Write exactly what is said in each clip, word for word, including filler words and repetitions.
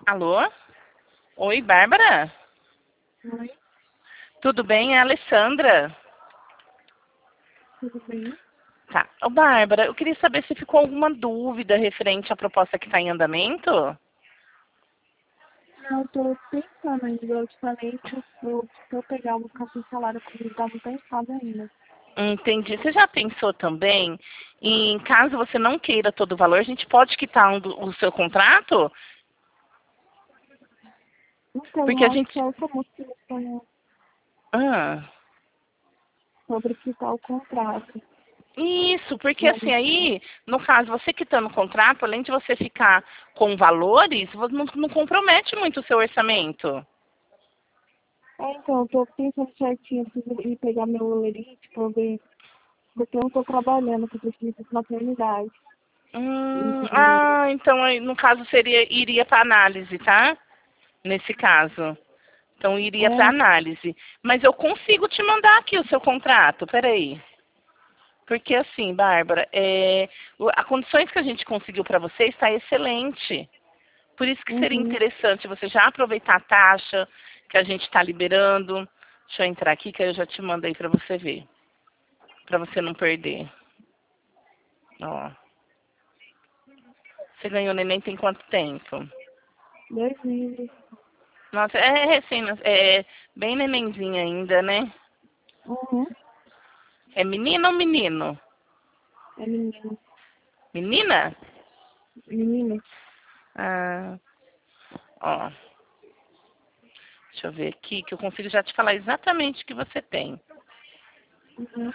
Alô? Oi, Bárbara? Oi, Tudo bem? É a Alessandra. tudo bem? Tá. Ô, Bárbara, eu queria saber se ficou alguma dúvida referente à proposta que está em andamento? Não, eu tô pensando ainda, eu te falei que eu, se eu pegar o cartão de salário comigo, tava pensando ainda. Entendi. Você já pensou também em, caso você não queira todo o valor, a gente pode quitar um do- o seu contrato? Então, Porque eu a acho que gente... é essa moça falou Ah, sobre quitar o contrato. isso, porque Mas, assim, aí, no caso, você quitando o contrato, além de você ficar com valores, você não, não compromete muito o seu orçamento. é, então, eu tô pensando certinho, eu preciso ir pegar meu olerite pra eu ver, porque eu não tô trabalhando, porque eu preciso de maternidade. Hum, E, ah, então aí, no caso seria iria para análise, tá? Nesse caso. Então iria para é, análise. Mas eu consigo te mandar aqui o seu contrato, peraí. Porque assim, Bárbara, é, o- a condições que a gente conseguiu para você está excelente. Por isso que seria uhum, interessante você já aproveitar a taxa que a gente está liberando. Deixa eu entrar aqui que aí eu já te mandei para você ver. Para você não perder. Ó. Você ganhou neném tem quanto tempo? dois meses. Nossa, é recém, é bem nenenzinha ainda, né? Uhum, É menina ou menino? é menino. Menina? Menino. Ah, ó, deixa eu ver aqui que eu consigo já te falar exatamente o que você tem. Uhum.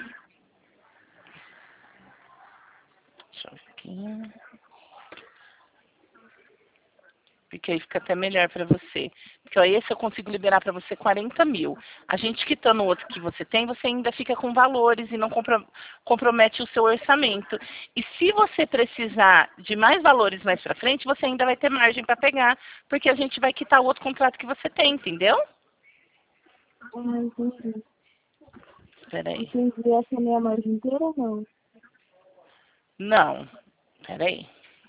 Deixa eu ver aqui. Porque aí fica até melhor para você. Porque ó, esse eu consigo liberar para você quarenta mil. A gente quitando o outro que você tem, você ainda fica com valores e não compro- compromete o seu orçamento. E se você precisar de mais valores mais para frente, você ainda vai ter margem para pegar, porque a gente vai quitar o outro contrato que você tem, entendeu? Ah, entendi. Peraí. Entendi. Essa é a minha margem inteira ou não? Não. Peraí.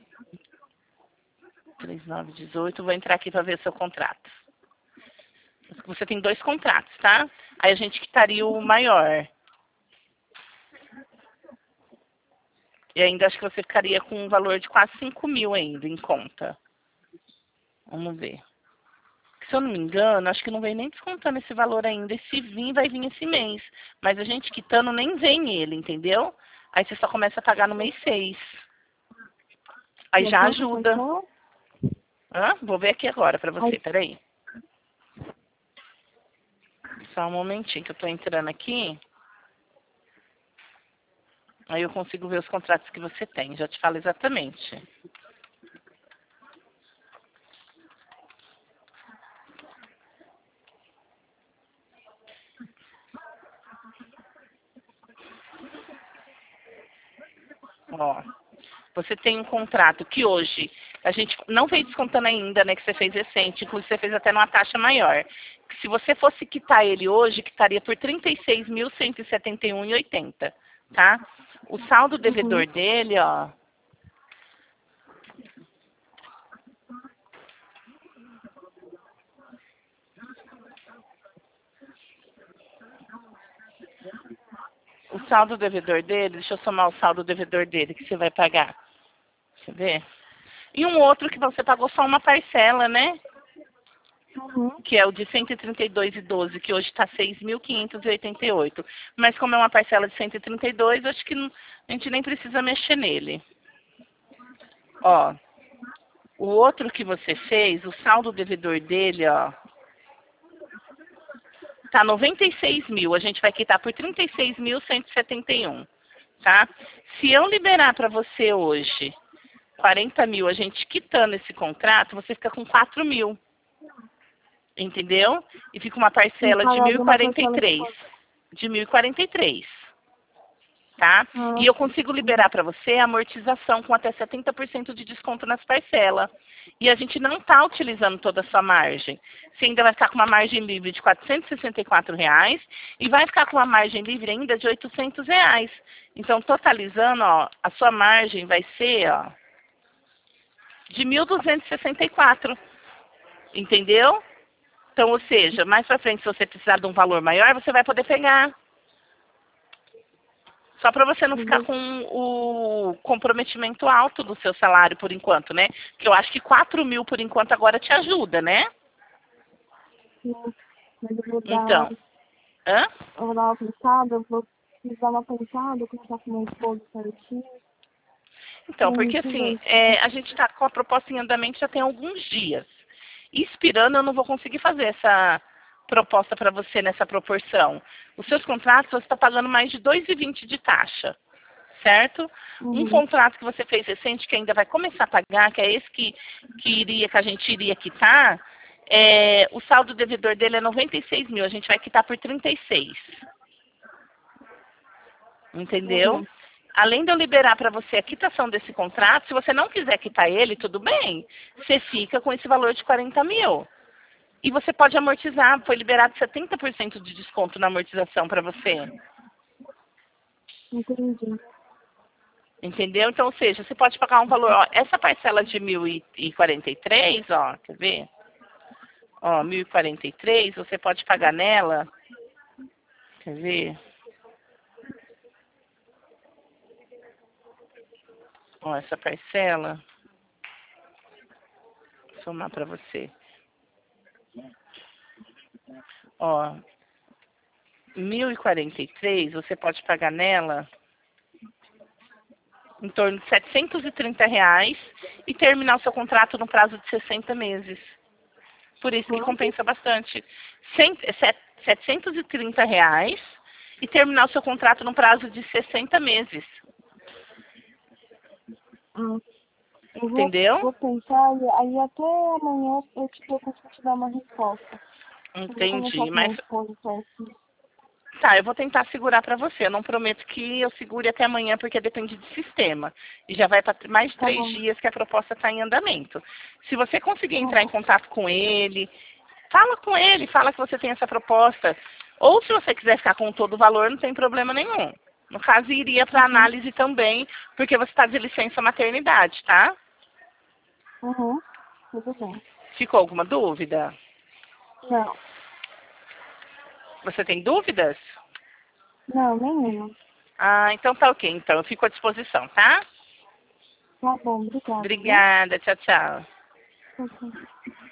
trinta e nove, dezoito. Vou entrar aqui para ver seu contrato. Você tem dois contratos, tá? Aí a gente quitaria o maior. E ainda acho que você ficaria com um valor de quase cinco mil ainda em conta. Vamos ver. Se eu não me engano, acho que não vem nem descontando esse valor ainda. E se vir, vai vir esse mês. Mas a gente quitando nem vem ele, entendeu? Aí você só começa a pagar no mês seis. Aí E é já quanto a ajuda. parcela? Hã? Vou ver aqui agora pra Ai, você, peraí. Só um momentinho que eu tô entrando aqui. Aí eu consigo ver os contratos que você tem. Já te falo exatamente. Ó, você tem um contrato que hoje a gente não veio descontando ainda, né? Que você fez recente, inclusive você fez até numa taxa maior. Que se você fosse quitar ele hoje, quitaria por trinta e seis mil cento e setenta e um e oitenta, tá? O saldo uhum. devedor dele, ó, o saldo devedor dele, deixa eu somar o saldo devedor dele que você vai pagar. Deixa eu ver. E um outro que você pagou só uma parcela, né? Uhum. Que é o de cento e trinta e dois e doze, que hoje está seis mil quinhentos e oitenta e oito. Mas como é uma parcela de cento e trinta e dois, acho que não- a gente nem precisa mexer nele. Ó, o outro que você fez, o saldo devedor dele, ó, tá noventa e seis mil. A gente vai quitar por trinta e seis mil cento e setenta e um, tá? Se eu liberar para você hoje quarenta mil, a gente quitando esse contrato, você fica com quatro mil, entendeu? E fica uma E parcela de mil e pagaria uma quarenta e parcela de três, quanto? de mil e quarenta e três. Tá? Ah, E eu consigo uhum. liberar para você a amortização com até setenta por cento de desconto nas parcelas. E a gente não está utilizando toda a sua margem. Você ainda vai ficar com uma margem livre de quatrocentos e sessenta e quatro reais e vai ficar com uma margem livre ainda de oitocentos reais. Então, totalizando, ó, a sua margem vai ser ó, de mil duzentos e sessenta e quatro. Entendeu? Então, ou seja, mais pra frente, se você precisar de um valor maior, você vai poder pegar. Só para você não ficar Uhum. com o comprometimento alto do seu salário por enquanto, né? Que eu acho que quatro mil por enquanto agora te ajuda, né? Sim. Mas eu vou dar, Então, hã? eu vou dar uma pensada, eu vou dar uma pensada, conversar com meu esposo certinho. Então, Pra porque gente assim, ver. é, a gente está com a proposta em andamento já tem alguns dias. Expirando, eu não vou conseguir fazer essa proposta para você nessa proporção. Os seus contratos, você está pagando mais de dois e vinte de taxa, certo? Um Uhum. contrato que você fez recente, que ainda vai começar a pagar, que é esse que, que, iria, que a gente iria quitar, é, o saldo devedor dele é noventa e seis mil, a gente vai quitar por trinta e seis. Entendeu? Uhum. Além de eu liberar para você a quitação desse contrato, se você não quiser quitar ele, tudo bem. Você fica com esse valor de quarenta mil. E você pode amortizar, foi liberado setenta por cento de desconto na amortização para você. Entendi. Entendeu? Então, ou seja, você pode pagar um valor, ó, essa parcela de mil e quarenta e três, ó, quer ver? Ó, mil e quarenta e três, você pode pagar nela, quer ver? Ó, essa parcela, vou somar para você. Ó, mil e quarenta e três, você pode pagar nela em torno de setecentos e trinta reais e terminar o seu contrato no prazo de sessenta meses. Por isso que Quanto? compensa bastante. Cem- set- setecentos e trinta reais e terminar o seu contrato no prazo de sessenta meses. Ah, eu vou, Entendeu? vou pensar e aí até amanhã eu, tipo, eu consigo te dar uma resposta. Eu vou conversar Entendi. com Mas meu esposo certinho. tá, eu vou tentar segurar para você. Eu não prometo que eu segure até amanhã, porque depende do sistema. E já vai para mais de Tá três bom. dias que a proposta está em andamento. Se você conseguir Tá entrar em bom. contato com ele, fala com ele, fala que você tem essa proposta. Ou se você quiser ficar com todo o valor, não tem problema nenhum. No caso, iria para Uhum. análise também, porque você está de licença maternidade, tá? Uhum. Tudo bem. Ficou alguma dúvida? Não. Você tem dúvidas? Não, nenhuma. Ah, então tá ok. Então eu fico à disposição, tá? Tá bom, obrigada, viu? Obrigada. Tchau, tchau. Tchau, tchau.